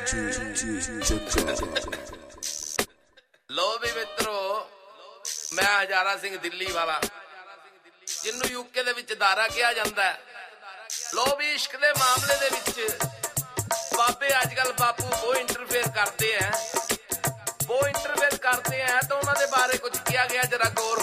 ਲੋ ਵੀ ਮਿੱਤਰੋ, ਮੈਂ ਹਜ਼ਾਰਾ ਸਿੰਘ ਦਿੱਲੀ ਵਾਲਾ, ਜਿਹਨੂੰ ਯੂਕੇ ਦੇ ਵਿੱਚ ਦਾਰਾ ਕਿਹਾ ਜਾਂਦਾ ਹੈ। ਲੋ ਵੀ ਇਸ਼ਕ ਦੇ ਮਾਮਲੇ ਦੇ ਵਿੱਚ ਬਾਬੇ ਅੱਜ ਕੱਲ ਬਾਪੂ ਬਹੁਤ ਇੰਟਰਫੇਅਰ ਕਰਦੇ ਹੈ, ਤਾਂ ਉਹਨਾਂ ਦੇ ਬਾਰੇ ਕੁਝ ਕਿਹਾ ਗਿਆ, ਜਰਾ ਗੌਰ